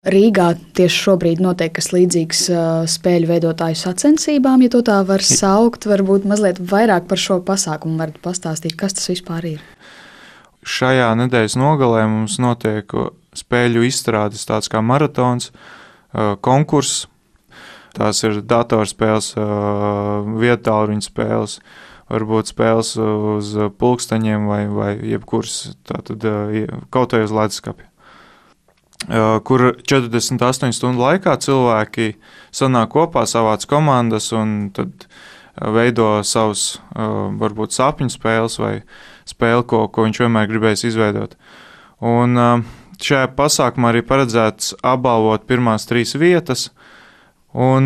Rīgā tieši šobrīd notiek kas līdzīgs spēļu veidotāju sacensībām, ja to tā var saukt. Varbūt mazliet vairāk par šo pasākumu varat pastāstīt, kas tas vispār ir. Šajā nedēļas nogalē mums notiek spēļu izstrādes tāds kā maratons, konkurss. Tās ir datorspēles, viedtālruņu spēles, varbūt spēles uz pulksteņiem vai jebkuras tātad kaut vai uz leduskapja. Kur 48 stundu laikā cilvēki sanāk kopā, savāc komandas un tad veido savus varbūt sapņu spēles vai spēli, ko viņš vienmēr gribējis izveidot. Un šajā pasākumā arī paredzēts apbalvot pirmās 3 vietas, un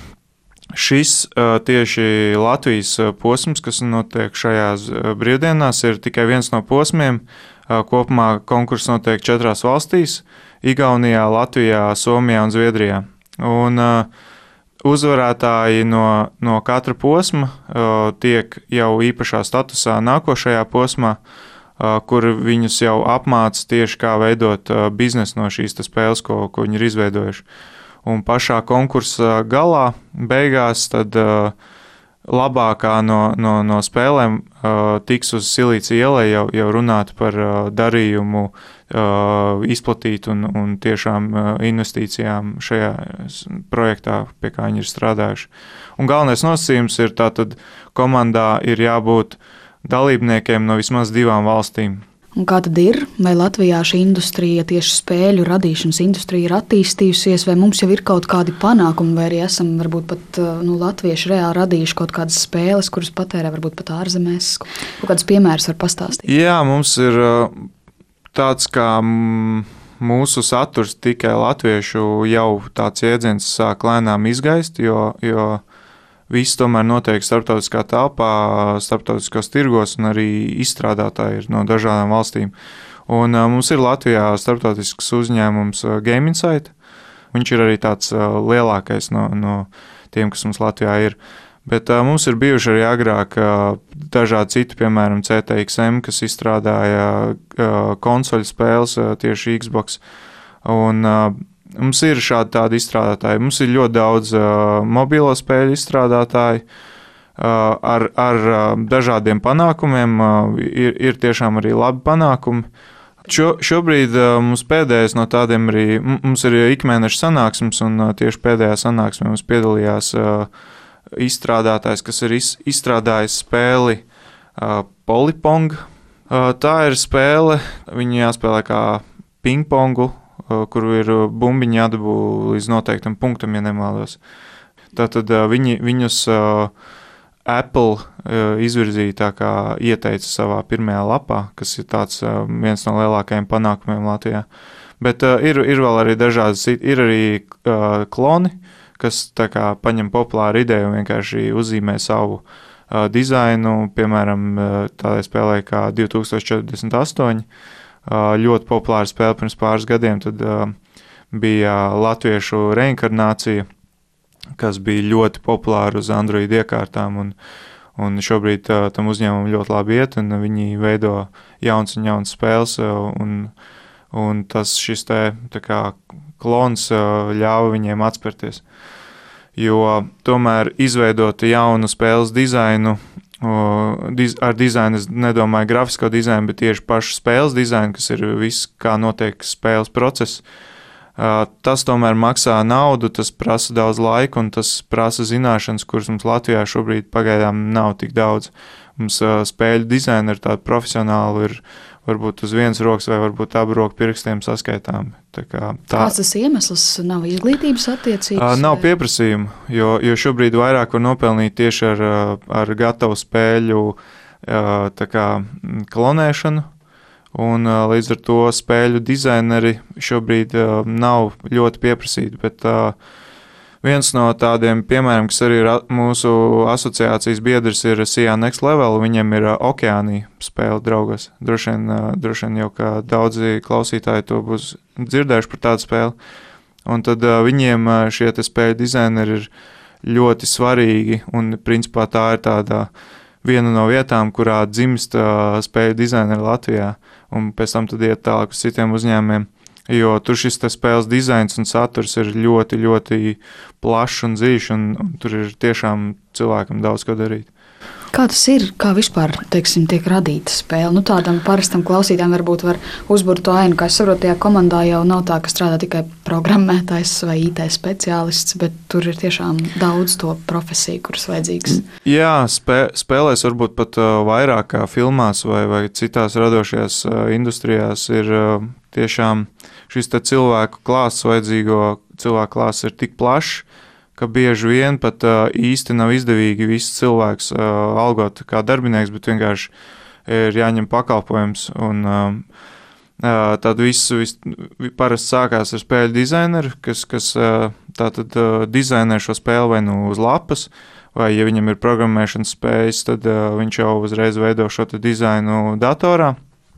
šis tieši Latvijas posms, kas notiek šajās brīvdienās, ir tikai viens no posmiem. Kopumā konkurss notiek 4 valstīs – Igaunijā, Latvijā, Somijā un Zviedrijā. Un uzvarētāji no katra posma tiek jau īpašā statusā nākošajā posmā, kur viņus jau apmāca tieši kā veidot biznesu no šīs spēles, ko viņi ir izveidojuši. Un pašā konkursa galā, beigās, tad labākā no spēlēm tiks uz Silīcija ielai jau runāt par darījumu, izplatīt un tiešām investīcijām šajā projektā, pie kā viņi ir strādājuši. Un galvenais nosacījums ir tātad komandā ir jābūt dalībniekiem no vismaz 2 valstīm. Un kā tad ir? Vai Latvijā šī industrija, tieši spēļu radīšanas industrija ir attīstījusies, vai mums jau ir kaut kādi panākumi, vai arī esam varbūt pat latvieši reāli radījuši kaut kādas spēles, kuras patērē varbūt pat ārzemēs? Kaut kādus piemērus var pastāstīt? Jā, mums ir tāds kā mūsu saturs tikai latviešu jau tāds jēdziens sāk lēnām izgaist, jo viss tomēr notiek starptautiskā telpā, starptautiskos tirgos, un arī izstrādātāji ir no dažādām valstīm. Un mums ir Latvijā starptautisks uzņēmums Game Insight. Viņš ir arī tāds lielākais no tiem, kas mums Latvijā ir. Bet mums ir bijuši arī agrāk dažādi citi, piemēram, CTXM, kas izstrādāja konsoļu spēles tieši Xbox. Un mums ir tādi izstrādātāji. Mums ir ļoti daudz mobilo spēļu izstrādātāji ar dažādiem panākumiem. Ir tiešām arī labi panākumi. Šobrīd mums pēdējais no tādiem arī, mums ir ikmēneša sanāksmes, un tieši pēdējā sanāksmē mums piedalījās izstrādātājs, kas ir izstrādājis spēli Polypong. Tā ir spēle, viņi jāspēlē kā pingpongu, kur ir bumbiņi jādabū līdz noteiktam punktam, ja nemaldos. Tātad viņus Apple izvirzīja tā kā ieteica savā pirmajā lapā, kas ir tāds viens no lielākajiem panākumiem Latvijā. Bet ir vēl arī dažādas, ir arī kloni, kas tā kā paņem populāru ideju un vienkārši uzzīmē savu dizainu, piemēram, tādai spēlē kā 2048, ļoti populāra spēle pirms pāris gadiem, tad bija latviešu reinkarnācija, kas bija ļoti populāra uz Android iekārtām, un šobrīd tam uzņēmumam ļoti labi iet, un viņi veido jauns spēles, un šis tā kā klons ļāva viņiem atspērties. Jo tomēr izveidot jaunu spēles dizainu, ar dizainu es nedomāju grafisko dizainu, bet tieši pašu spēles dizainu, kas ir viss, kā notiek spēles process. Tas tomēr maksā naudu, tas prasa daudz laika un tas prasa zināšanas, kuras mums Latvijā šobrīd pagaidām nav tik daudz. Mums spēļu dizaini ir tādi profesionāli, ir varbūt uz vienas rokas vai varbūt abu roku pirkstiem saskaitām. Kāds tas iemesls? Nav izglītības attiecības? Nav pieprasījumu, jo šobrīd vairāk var nopelnīt tieši ar gatavu spēļu klonēšanu. Un līdz ar to spēļu dizaineri šobrīd nav ļoti pieprasīti, bet viens no tādiem piemēram, kas arī ir mūsu asociācijas biedrs, ir Sijā Next Level, viņam ir Okeānija spēle draugos. Droši vien jau kā daudzi klausītāji to būs dzirdējuši par tādu spēli. Un tad viņiem šie te spēļu dizaineri ir ļoti svarīgi, un principā tā ir tāda viena no vietām, kurā dzimst spēļu dizaineri Latvijā, un pēc tam tad iet tālāk uz citiem uzņēmumiem. jo tur šis spēles dizains un saturs ir ļoti, ļoti plašs un dziļš, un tur ir tiešām cilvēkam daudz ko darīt. Kā tas ir, kā vispār, teiksim, tiek radīta spēle? Nu, tādam parastam klausītājam varbūt var uzburt to ainu, kā es saprotu, tajā komandā jau nav tā, ka strādā tikai programmētājs vai IT speciālists, bet tur ir tiešām daudz to profesiju, kuras vajadzīgas. Jā, spēlēs varbūt pat vairāk kā filmās vai citās radošajās industrijās ir tiešām šis cilvēku klāsts, vajadzīgo cilvēku klāsts ir tik plašs, ka bieži vien pat īsti nav izdevīgi visus cilvēkus algot kā darbinieks, bet vienkārši ir jāņem pakalpojums. Un, tad viss parasti sākās ar spēļu dizaineru, kas tātad dizainē šo spēli vai nu uz lapas, vai ja viņam ir programmēšanas spējas, tad viņš jau uzreiz veido šo dizainu datorā.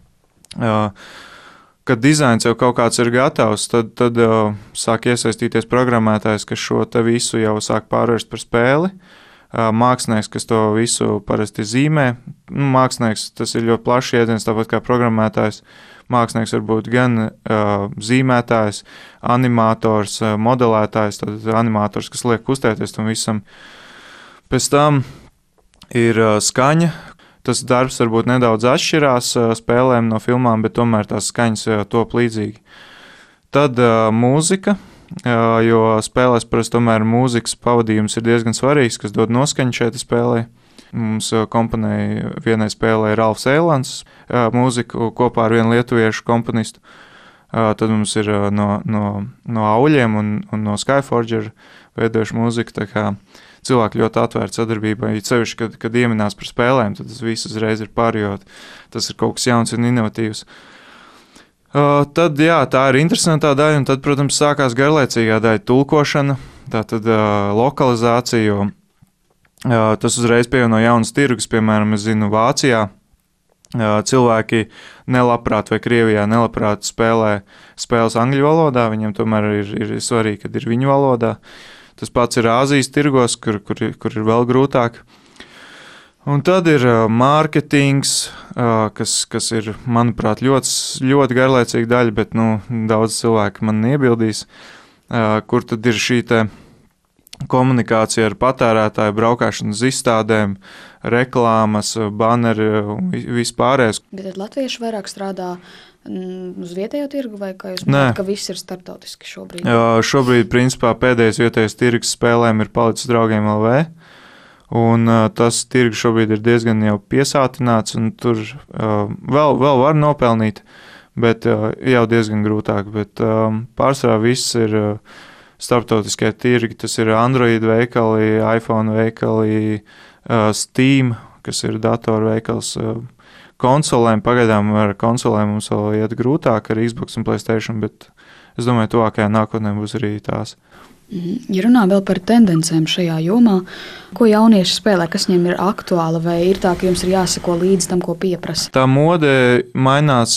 Kad dizains jau kaut kāds ir gatavs, tad sāk iesaistīties programmētājs, kas šo te visu jau sāk pārvērst par spēli. Mākslinieks, kas to visu parasti zīmē. Mākslinieks, tas ir ļoti plašs jēdziens, tāpat kā programmētājs. Mākslinieks var būt gan zīmētājs, animators, modelētājs, tad animators, kas liek kustēties tam visam. Pēc tam ir skaņa. Tas darbs varbūt nedaudz atšķirās spēlēm no filmām, bet tomēr tās skaņas top līdzīgi. Tad mūzika, jo spēlēs parasti tomēr mūzikas pavadījums ir diezgan svarīgs, kas dod noskaņu šeit spēlē. Mums komponēja vienai spēlē Ralfs Eilants mūziku kopā ar vienu lietuviešu komponistu. Tad mums ir no Auļiem un no Skyforger veidojuši mūziku, tā kā cilvēki ļoti atvērti sadarbībai, cevišķi, kad ieminās par spēlēm, tad tas viss uzreiz ir pārjot. Tas ir kaut kas jauns un inovatīvs. Tad, jā, tā ir interesantā daļa, un tad, protams, sākās garlaicīgā daļa tulkošana, tātad lokalizācija, jo tas uzreiz pievieno jaunas tirgus, piemēram, es zinu, Vācijā cilvēki nelabprāt vai Krievijā nelabprāt spēlē spēles angļu valodā, viņiem tomēr ir svarīgi, kad ir viņu valodā. Tas pats ir Āzijas tirgos, kur ir vēl grūtāk. Un tad ir mārketings, kas ir, manuprāt, ļoti garlaicīga daļa, bet daudz cilvēku man iebildīs, kur tad ir šī te komunikācija ar patērētāju, braukšanu uz izstādēm, reklāmas, banneri un vispārējais. Bet tad latvieši vairāk strādā uz vietējo tirgu, vai kā jūs domājat, ka viss ir starptautiski šobrīd? Šobrīd, principā, pēdējais vietējais tirgus spēlēm ir palicis Draugiem LV, un tas tirgus šobrīd ir diezgan jau piesātināts, un tur vēl var nopelnīt, bet jau diezgan grūtāk, bet pārsvarā viss ir starptautiskie tirgi, tas ir Android veikali, iPhone veikali, Steam, kas ir datoru veikals, konsolēm. Pagaidām ar konsolēm mums vēl iet grūtāk ar Xbox un PlayStation, bet es domāju, tuvākajā nākotnē būs arī tās. Ja runā vēl par tendencēm šajā jomā, ko jaunieši spēlē, kas viņiem ir aktuāla, vai ir tā, ka jums ir jāseko līdz tam, ko pieprasa? Tā mode mainās,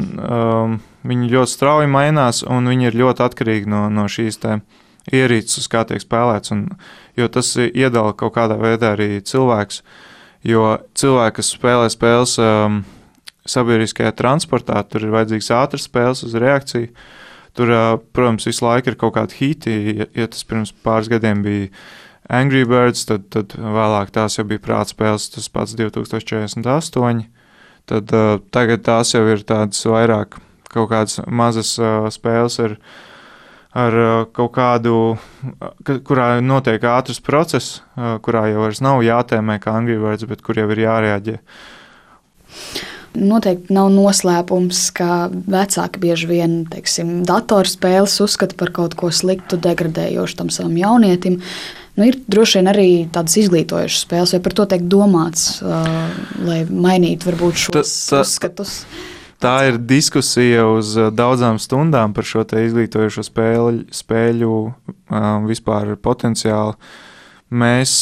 viņi ļoti strauji mainās, un viņi ir ļoti atkarīgi no šīs te ierīces, uz kā tiek spēlēts, jo tas iedala kaut kādā veidā arī cilvēks. Jo cilvēki, kas spēlē spēles sabiedriskajā transportā, tur ir vajadzīgs ātras spēles uz reakciju. Tur, protams, visu laiku ir kaut kādi hiti. Ja tas pirms pāris gadiem bija Angry Birds, tad vēlāk tās jau bija prāta spēles, tas pats 2048. Tad tagad tās jau ir tādas vairāk kaut kādas mazas spēles ar kaut kādu, kurā notiek ātrs process, kurā jau vairs nav jātēmē kā Angry Birds, bet kur jau ir jārēģē. Noteikti nav noslēpums, ka vecāki bieži vien, teiksim, datorspēles uzskata par kaut ko sliktu, degradējošu tam savam jaunietim. Ir droši vien arī tādas izglītojošas spēles, vai par to tiek domāts, lai mainītu varbūt šos uzskatus? Tā ir diskusija uz daudzām stundām par šo te izglītojošo spēļu vispār potenciālu. Mēs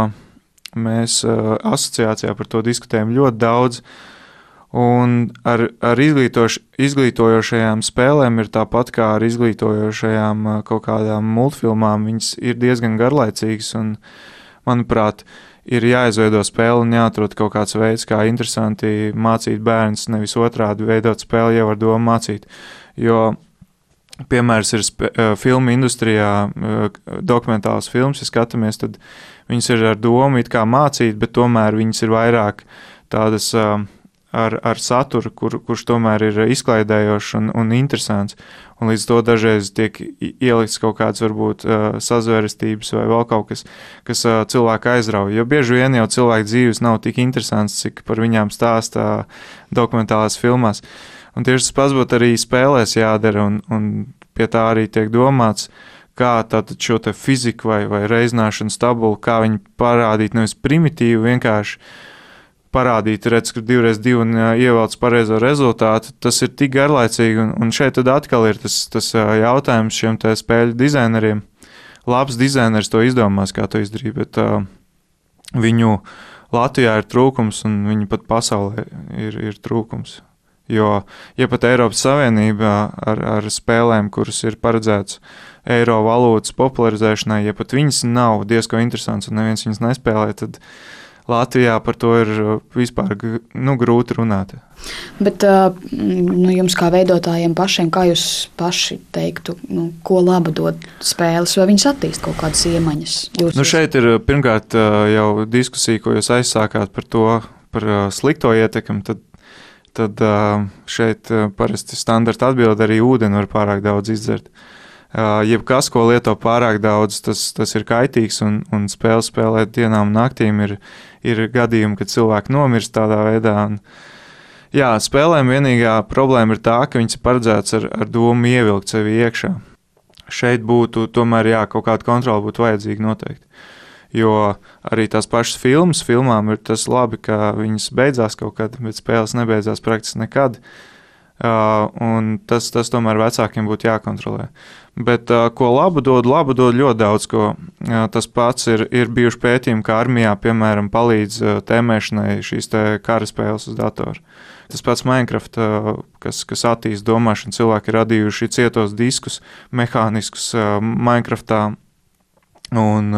asociācijā par to diskutējam ļoti daudz, un ar izglītojošajām spēlēm ir tāpat kā ar izglītojošajām kaut kādām multfilmām. Viņas ir diezgan garlaicīgas, un, manuprāt, ir jāizveido spēle un jāatrod kaut kāds veids, kā interesanti mācīt bērns, nevis otrādi veidot spēli jau ar domu mācīt. Jo piemērs ir filmu industrijā, dokumentāls filmas, ja skatāmies, tad viņas ir ar domu it kā mācīt, bet tomēr viņas ir vairāk tādas ar saturu, kurš tomēr ir izklaidējošs un interesants. Un līdz to dažreiz tiek ielikts kaut kāds varbūt sazvērestības vai vēl kaut kas cilvēku aizrauj. Jo bieži vien jau cilvēku dzīves nav tik interesants, cik par viņām stāstā dokumentālās filmās. Un tieši tas pats būtu arī spēlēs jādara, un pie tā arī tiek domāts, kā tātad šo te fiziku vai reizināšanas tabulu, kā viņi parādīt nevis primitīvi, vienkārši parādīt, redz, ka 2x2 un ievelc pareizo rezultātu, tas ir tik garlaicīgi, un šeit tad atkal ir tas jautājums šiem te spēļu dizaineriem. Labs dizainers to izdomās, kā to izdarīt, bet viņu Latvijā ir trūkums, un viņu pat pasaulē ir trūkums. Jo, ja pat Eiropas Savienībā ar spēlēm, kuras ir paredzētas eiro valūtas popularizēšanai, ja pat viņas nav diezko interesants un neviens viņas nespēlē, tad Latvijā par to ir vispār grūti runāt. Bet jums kā veidotājiem pašiem, kā jūs paši teiktu, ko laba dod spēles, vai viņas attīst kaut kādas iemaņas? Šeit ir pirmkārt jau diskusija, ko jūs aizsākāt par slikto ietekmi, tad šeit parasti standarta atbilde arī ūdeni var pārāk daudz izdzert. Jebkas, ko lieto pārāk daudz, tas ir kaitīgs, un spēlēt dienām un naktīm ir gadījumi, kad cilvēki nomirst tādā veidā. Jā, spēlēm vienīgā problēma ir tā, ka viņas ir paredzētas ar domu ievilkt sevi iekšā. Šeit būtu tomēr kaut kāda kontrola būtu vajadzīga noteikti. Jo arī tās pašas filmām ir tas labi, ka viņas beidzās kaut kad, bet spēles nebeidzās praktiski nekad. Un tas tomēr vecākiem būtu jākontrolē. Bet ko labu dod ļoti daudz, ko tas pats ir bijuši pētījumi, kā armijā, piemēram, palīdz tēmēšanai šīs te kara spēles uz datoru. Tas pats Minecraft, kas attīst domāšanu, cilvēki ir radījuši cietos diskus, mehāniskus Minecraftā, un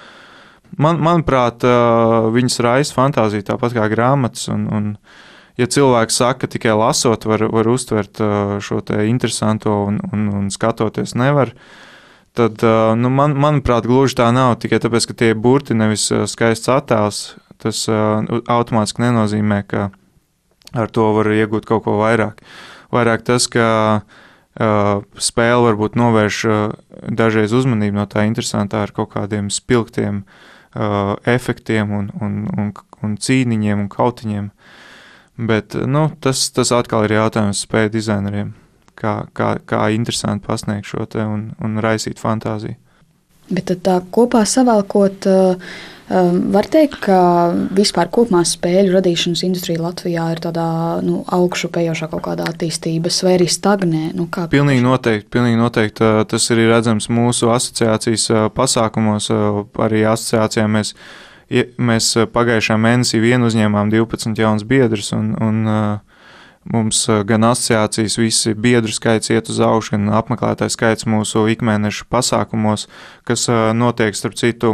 manuprāt, viņas raisa fantāziju tāpat kā grāmatas, un ja cilvēks saka, ka tikai lasot var uztvert šo te interesanto un skatoties nevar, tad, manuprāt, gluži tā nav, tikai tāpēc, ka tie burti nevis skaists attēls, tas automātiski nenozīmē, ka ar to var iegūt kaut ko vairāk. Vairāk tas, ka spēle varbūt novērš dažreiz uzmanību no tā interesantā ar kaut kādiem spilgtiem efektiem un cīniņiem un kautiņiem. Bet tas atkal ir jautājums spēju dizaineriem, kā interesanti pasniegt šo te un raisīt fantāziju. Bet tad tā kopā savalkot, var teikt, ka vispār kopumā spēļu radīšanas industrija Latvijā ir tādā augšupejošā kaut kādā attīstības vai arī stagnē? Pilnīgi noteikti. Tas arī redzams mūsu asociācijas pasākumos, arī asociācijā mēs pagājušā mēnesī uzņēmām 12 jaunus biedrus, un mums gan asociācijas visi biedru skaits iet uz augšu, gan apmeklētāju skaits mūsu ikmēneša pasākumos, kas notiek, starp citu,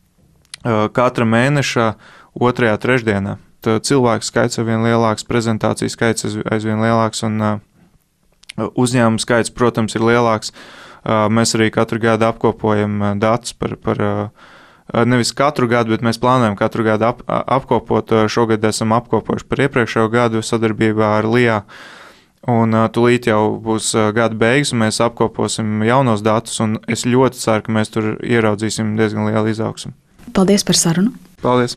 katra mēneša 2. trešdienā. Cilvēku skaits aizvien lielāks, prezentāciju skaits aizvien lielāks, un uzņēmumu skaits, protams, ir lielāks. Mēs arī katru gadu apkopojam datus par nevis katru gadu, bet mēs plānojam katru gadu apkopot. Šogad esam apkopojuši par iepriekšējo gadu sadarbībā ar LIA. Un tūlīt jau būs gada beigas, un mēs apkoposim jaunos datus, un es ļoti ceru, ka mēs tur ieraudzīsim diezgan lielu izaugsmu. Paldies par sarunu! Paldies!